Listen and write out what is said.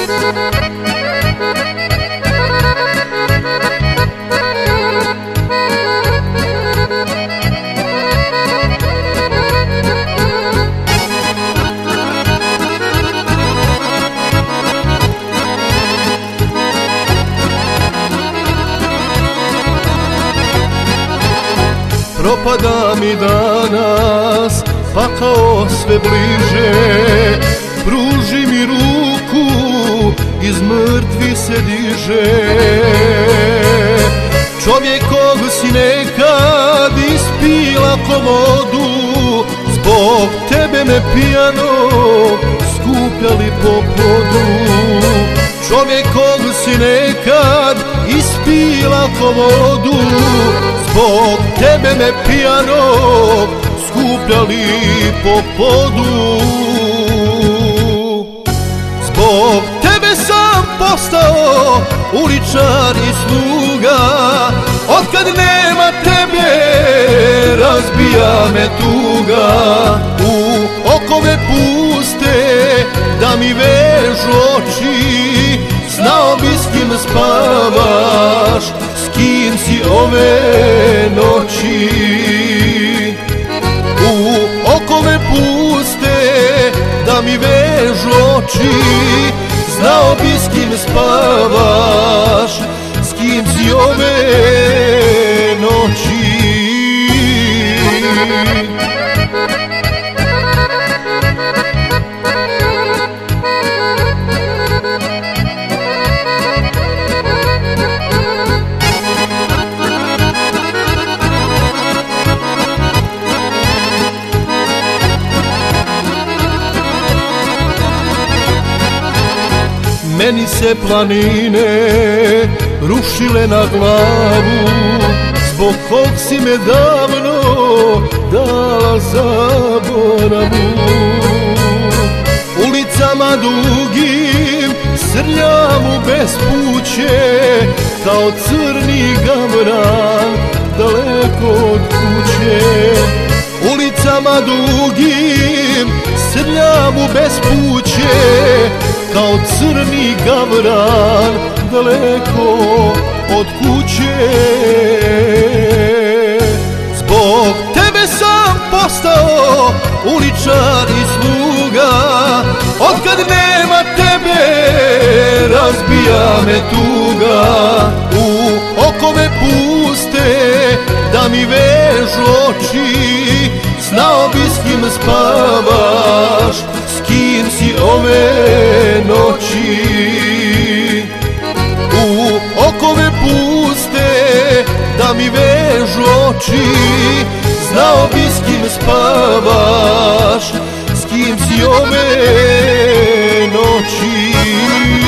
Propada mi danas, pakao sve bliže. Pruži mi ruku, iz mrtvih se diže. Čovjek kog si nekad ispila komodu, zbog tebe me pijano skupljali po podu. Čovjek kog si nekad ispila komodu, zbog tebe me pijano skupljali po podu. Zbog tebe sam postao uličar i sluga. Otkad nema tebe razbija me tuga. U okove puste da mi vežu oči, znao bi s kim spavaš, s kim si ove noći. U okove puste da mi vežu oči, znao bi s kim spavaš, s kim si ove noći. Meni se planine rušile na glavu, zbog kog si me davno dala zaboravu. Ulicama dugim srljam u bespuće, kao crni gavran daleko od kuće. Ulicama dugim srljam u bespuće, kao crni gavran daleko od kuće. Zbog tebe sam postao uličar i sluga. Otkad nema tebe razbija me tuga. U okove puste da mi vežu oči, znao bi s kim spavaš, s kim si ove noći. U okove puste da mi vežu oči, znao bi s kim spavaš, s kim si ove noći.